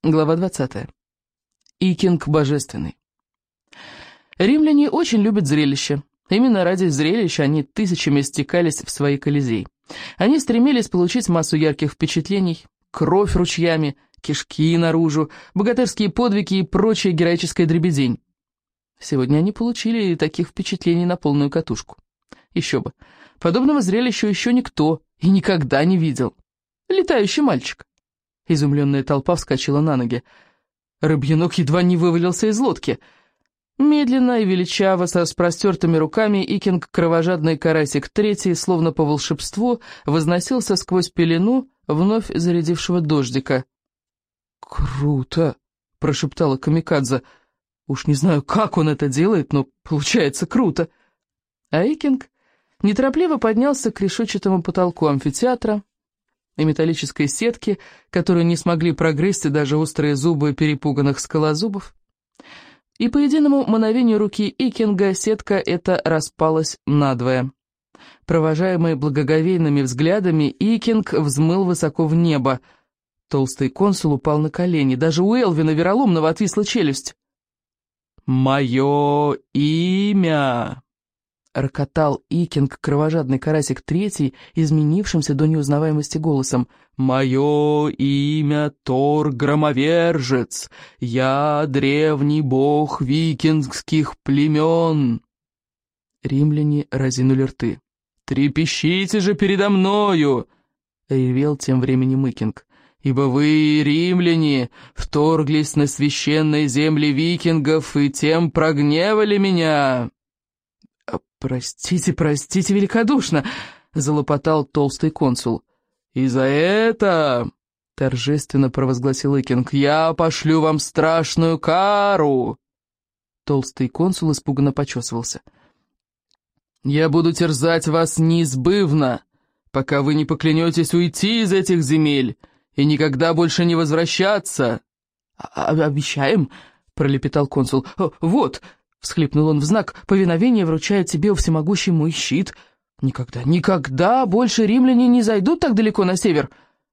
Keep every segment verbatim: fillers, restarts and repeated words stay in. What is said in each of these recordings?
Глава двадцатая. Икинг божественный. Римляне очень любят зрелище. Именно ради зрелища они тысячами стекались в свои колизеи. Они стремились получить массу ярких впечатлений, кровь ручьями, кишки наружу, богатырские подвиги и прочая героическая дребедень. Сегодня они получили таких впечатлений на полную катушку. Еще бы, подобного зрелища еще никто и никогда не видел. Летающий мальчик. Изумленная толпа вскочила на ноги. Рыбьенок едва не вывалился из лодки. Медленно и величаво, с распростертыми руками, Икинг, кровожадный карасик третий, словно по волшебству, возносился сквозь пелену вновь зарядившего дождика. «Круто!» — прошептала Камикадзе. «Уж не знаю, как он это делает, но получается круто!» А Икинг неторопливо поднялся к решетчатому потолку амфитеатра и металлической сетки, которую не смогли прогрызть даже острые зубы перепуганных скалозубов. И по единому мановению руки Икинга сетка эта распалась надвое. Провожаемый благоговейными взглядами, Икинг взмыл высоко в небо. Толстый консул упал на колени, даже у Элвина Вероломного отвисла челюсть. «Мое имя!» — рокотал Икинг, кровожадный карасик третий, изменившимся до неузнаваемости голосом. «Мое имя Тор-Громовержец, я древний бог викингских племен!» Римляне разинули рты. «Трепещите же передо мною!» — ревел тем временем Икинг. «Ибо вы, римляне, вторглись на священные земли викингов и тем прогневали меня!» «Простите, простите великодушно!» — залопотал толстый консул. «И за это, — торжественно провозгласил Икинг, — я пошлю вам страшную кару!» Толстый консул испуганно почесывался. «Я буду терзать вас неизбывно, пока вы не поклянетесь уйти из этих земель и никогда больше не возвращаться!» «Обещаем!» — пролепетал консул. «Вот!» — всхлипнул он в знак повиновения, вручая тебе всемогущий мой щит. «Никогда, никогда больше римляне не зайдут так далеко на север!»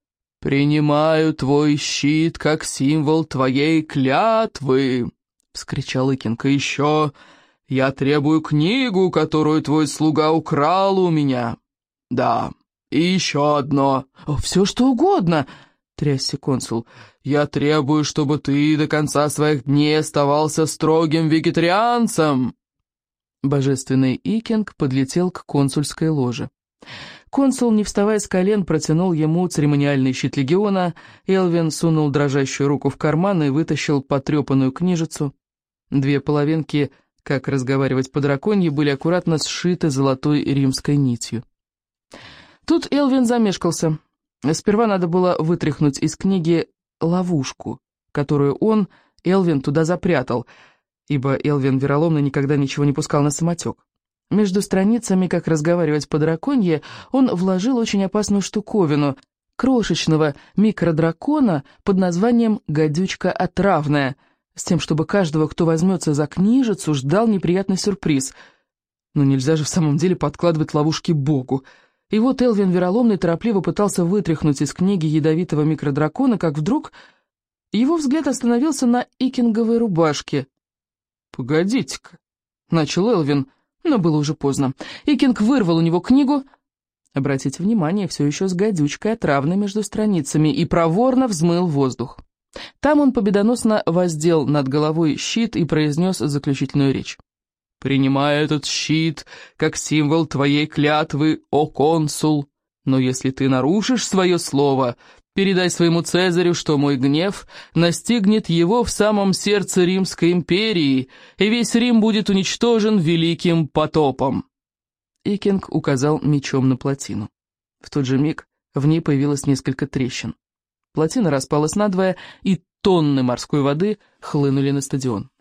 «Принимаю твой щит как символ твоей клятвы!» — вскричал Икинг. «И еще я требую книгу, которую твой слуга украл у меня. Да, и еще одно». «О, все что угодно!» — трясся консул. «Я требую, чтобы ты до конца своих дней оставался строгим вегетарианцем!» Божественный Икинг подлетел к консульской ложе. Консул, не вставая с колен, протянул ему церемониальный щит легиона. Элвин сунул дрожащую руку в карман и вытащил потрепанную книжицу. Две половинки, как разговаривать по-драконье, были аккуратно сшиты золотой римской нитью. Тут Элвин замешкался. Сперва надо было вытряхнуть из книги ловушку, которую он, Элвин, туда запрятал, ибо Элвин Вероломный никогда ничего не пускал на самотек. Между страницами, как разговаривать по-драконье, он вложил очень опасную штуковину, крошечного микродракона под названием «Гадючка отравная», с тем, чтобы каждого, кто возьмется за книжицу, ждал неприятный сюрприз. Но нельзя же в самом деле подкладывать ловушки Богу. И вот Элвин Вероломный торопливо пытался вытряхнуть из книги ядовитого микродракона, как вдруг его взгляд остановился на икинговой рубашке. «Погодите-ка», — начал Элвин, но было уже поздно. Икинг вырвал у него книгу, обратите внимание, все еще с гадючкой отравной между страницами, и проворно взмыл воздух. Там он победоносно воздел над головой щит и произнес заключительную речь. «Принимай этот щит как символ твоей клятвы, о консул, но если ты нарушишь свое слово, передай своему Цезарю, что мой гнев настигнет его в самом сердце Римской империи, и весь Рим будет уничтожен великим потопом». Икинг указал мечом на плотину. В тот же миг в ней появилось несколько трещин. Плотина распалась надвое, и тонны морской воды хлынули на стадион.